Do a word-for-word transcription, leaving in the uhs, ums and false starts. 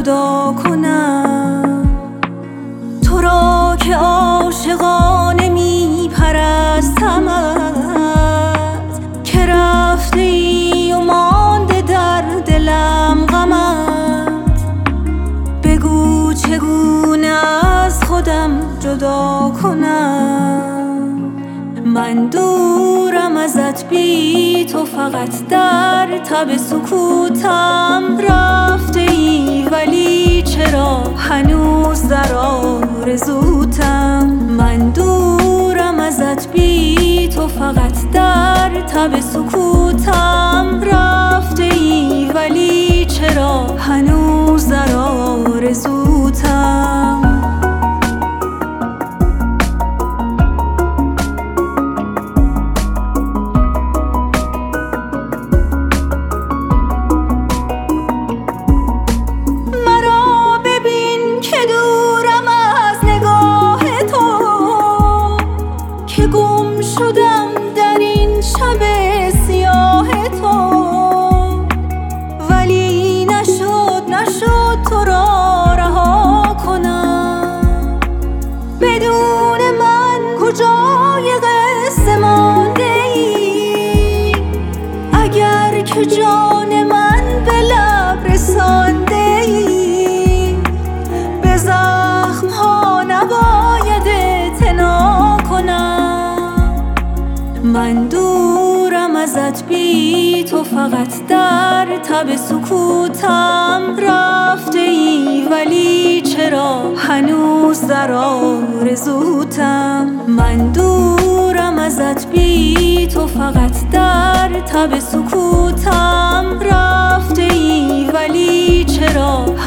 جدا کنم، تو را که عاشقانه می پرستمت، که رفته ای و مانده در دلم غمت. بگو چگونه از خودم جدا کنم، من دورم ازت، بی تو فقط در تب سکوتم رفته ای، ولی چرا هنوز در آرزوتم. من دورم ازت، بی تو فقط در تب سکوتم رفته ای، ولی چرا هنوز در آرزوتم. گم شدم در این شب سیاه تو، ولی نشد نشد تو را رها کنم. بدون من کجای قصه مانده ای، اگر که جان من به لب رسانده ای، به زخم ها نباید اعتنا کنم. من دورم ازت، بی تو فقط در تب سکوتم رفته ای، ولی چرا هنوز در آرزوتم. من دورم ازت، بی تو فقط در تب سکوتم رفته ای، ولی چرا